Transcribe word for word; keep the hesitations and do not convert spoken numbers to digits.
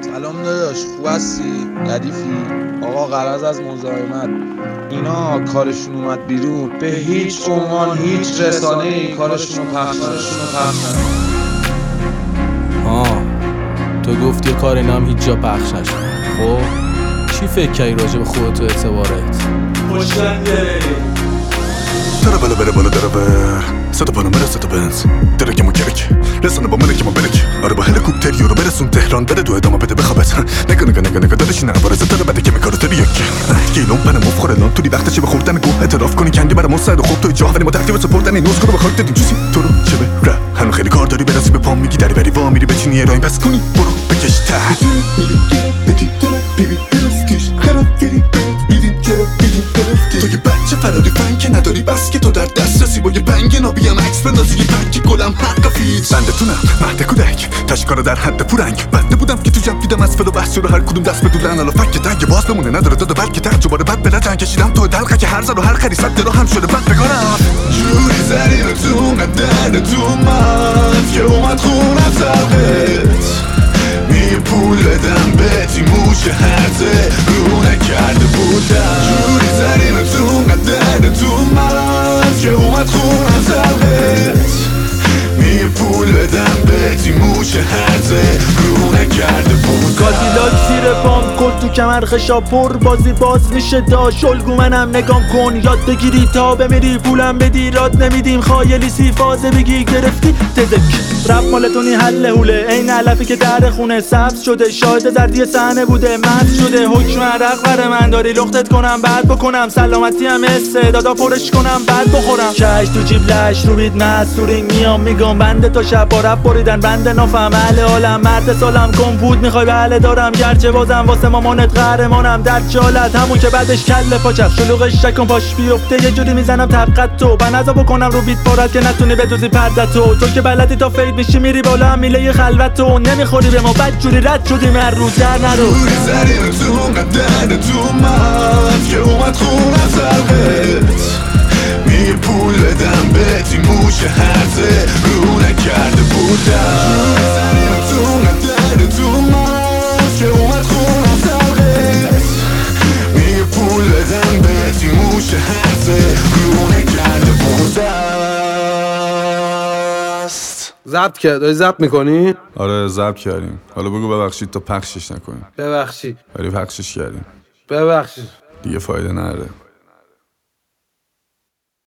سلام داداش، خوب هستی؟ ردیفی؟ آقا غرض از مزاحمت، اینا کارشون اومد بیرون، به هیچ عنوان هیچ رسانه‌ای کارشون رو پخش نکنه. آه تو گفتی کار اینا هم هیچ جا پخش نشه. خب چی فکر کردی راجع به خودت و اعتبارت؟ خوشنگه داره بالا بره بالا داره بر صدا پانو بره صدا بنز درگم و کرک رسانه با منه که ما برک آره با هلیکوپتر یورو برسون تهران بره دو ادامه بده بخوابت نگه نگه نگه نگه داره شینه عبارزه داره بده که میکارو تری یک گیلون پنه مفخوره لان توری وقتشه به خوردن گوه اعتراف کنی کندی برای مستعد و خوب توی جا ولی ما ترتیب سپردن این نوز کنو بخواید دادیم چیزی تو رو چه به ره هنو خیلی کار داری برسی به پام میگی دری بری وا میری بچینی رایم پس کنی برو بکش ته تو یه بچه فراری فن که نداری بس که تو در دست رسی با یه بنگ نابیم عکس بندازی یه بنگ گلم حق فیت بندتونم مهد کودک تشکارا در حد پورنگ بنده بودم که تو جب دیدم از فل و بحث رو هر کدوم دست بدولن الا فک دنگ باز بمونه نداره داده بلکه تر جباره بد بره جنگ کشیدم تو دلقه که هر زر و هر خری صد دلو هم شده بد بگارم جوری زرین تو ندر تو من که اومد خونم زرقت می پول بدم بهتی موش هرزه رو نکرده بودم جوری زرین تو ندر تو من که اومد خونم زرقت می پول بدم بهتی موش هرزه رو نکرده بودم کادیلاک زیر پام کن تو کمر خشاپور بازی باز میشه داش الگو منم نگام کن یاد بگیری تا بمیری پولم بدی راد نمیدیم خایلی سی فازه بگی گرفتی تدک رب مالتونی حل هوله این علفی که در خونه سبز شده شاهد زردی صحنه بوده مد شده حکم عرق بر من داری لختت کنم بعد بکنم سلامتی هم استعدادا پرش کنم بعد بخورم کش تو جیب لش رو بید مسئورینگ میام میگم بنده تا شب با رب بریدن بنده نافهم اهل عالم مرد سالم کمپود میخوای بله دارم گرچه بازم واسه مامانت قهرمانم در جالت همون که بعدش کله پاچست شلوغش شکن پاش بیفته یه جوری میزنم طبقت تو بنظا بکنم رو بیت پارت که نتونی بدوزی پردتو تو که بلدی تا فید میشی میری بالا هم میله خلوت تو نمیخوری به ما بد جوری رد شدیم هر روز در نرو جوری زرین تو قدر تو من که اومد خونم زرقت می پول بدم بهتی موش هرزه رو نکرده بودم جوری زرین تو قدر تو من که اومد خونم زرقت می پول بدم بهتی موش هرزه رو نکرده بودم ضبط کرد، داری ضبط میکنی؟ آره ضبط کردیم. حالا بگو ببخشید تا پخشش نکنیم. ببخشید ولی پخشش کردیم ببخشید دیگه فایده نداره.